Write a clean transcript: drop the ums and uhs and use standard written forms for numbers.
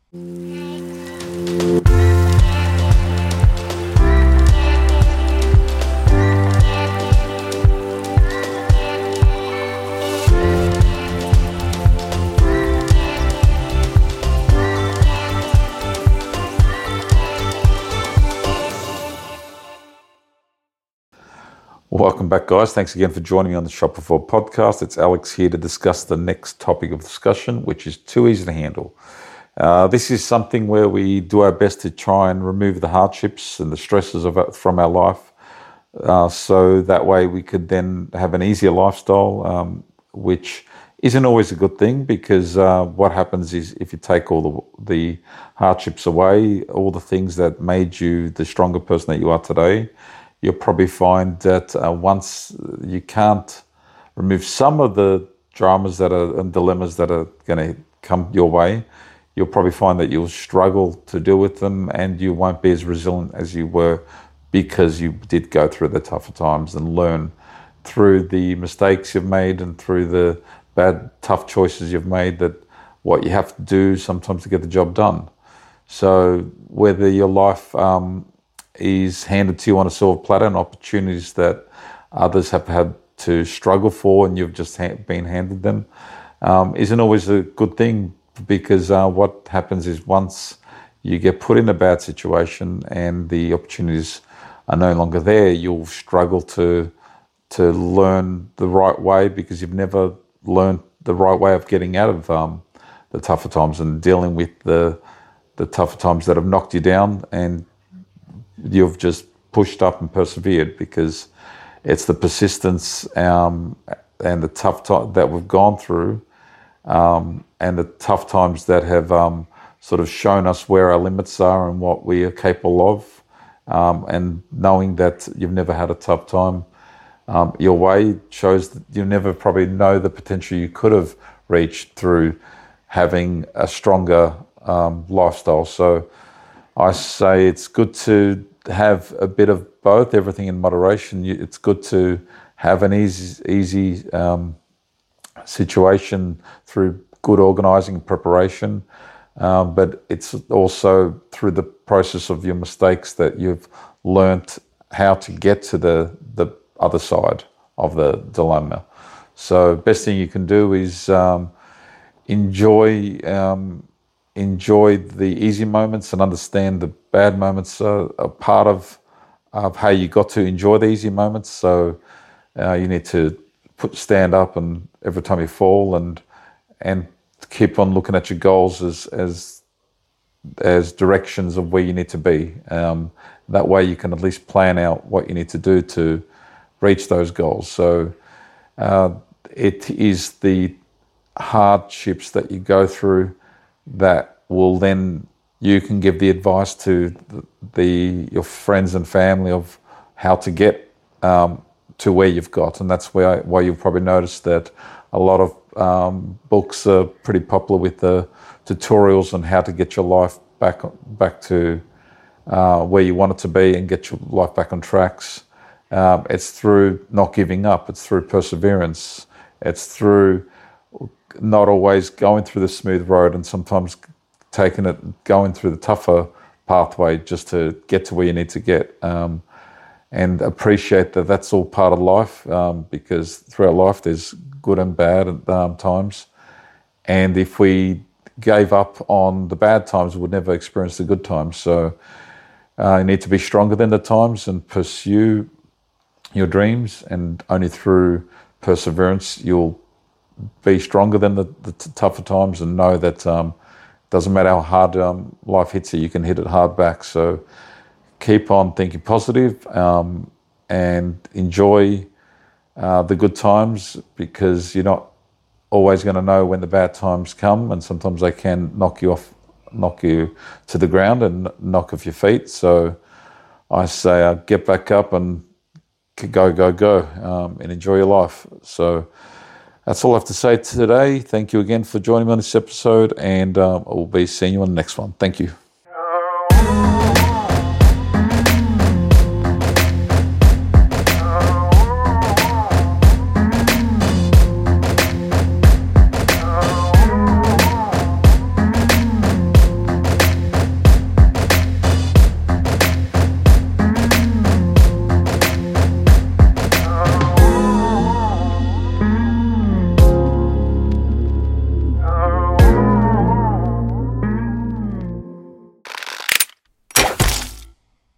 Welcome back, guys. Thanks again for joining me on the Shop Before podcast. It's Alex here to discuss the next topic of discussion, which is too easy to handle. This is something where we do our best to try and remove the hardships and the stresses from our life, so that way we could then have an easier lifestyle, which isn't always a good thing, because what happens is if you take all the hardships away, all the things that made you the stronger person that you are today, you'll probably find that once you can't remove some of the dramas and dilemmas that are going to come your way, you'll probably find that you'll struggle to deal with them, and you won't be as resilient as you were, because you did go through the tougher times and learn through the mistakes you've made and through the bad, tough choices you've made, that what you have to do sometimes to get the job done. So whether your life is handed to you on a silver platter, and opportunities that others have had to struggle for and you've just been handed them, isn't always a good thing, because what happens is once you get put in a bad situation and the opportunities are no longer there, you'll struggle to learn the right way, because you've never learned the right way of getting out of the tougher times and dealing with the tougher times that have knocked you down, and you've just pushed up and persevered, because it's the persistence and the tough time that we've gone through, and the tough times that have sort of shown us where our limits are and what we are capable of, and knowing that you've never had a tough time your way shows that you never probably know the potential you could have reached through having a stronger lifestyle. So I say it's good to have a bit of both, everything in moderation. It's good to have an easy situation through good organising and preparation, but it's also through the process of your mistakes that you've learnt how to get to the other side of the dilemma. So best thing you can do is enjoy the easy moments, and understand the bad moments are a part of how you got to enjoy the easy moments. So you need to stand up and every time you fall, and keep on looking at your goals as directions of where you need to be. That way you can at least plan out what you need to do to reach those goals. So it is the hardships that you go through that will then, you can give the advice to your friends and family of how to get to where you've got. And that's why you'll probably notice that a lot of books are pretty popular with the tutorials on how to get your life back to where you want it to be and get your life back on tracks. It's through not giving up. It's through perseverance. It's through not always going through the smooth road, and sometimes going through the tougher pathway just to get to where you need to get, and appreciate that that's all part of life, because throughout life there's good and bad times, and if we gave up on the bad times, we would never experience the good times. So you need to be stronger than the times and pursue your dreams, and only through perseverance you'll be stronger than the tougher times, and know that doesn't matter how hard life hits you can hit it hard back. So keep on thinking positive, and enjoy the good times, because you're not always going to know when the bad times come, and sometimes they can knock you to the ground and knock off your feet. So I say get back up and go, and enjoy your life. So that's all I have to say today. Thank you again for joining me on this episode, and I'll be seeing you on the next one. Thank you.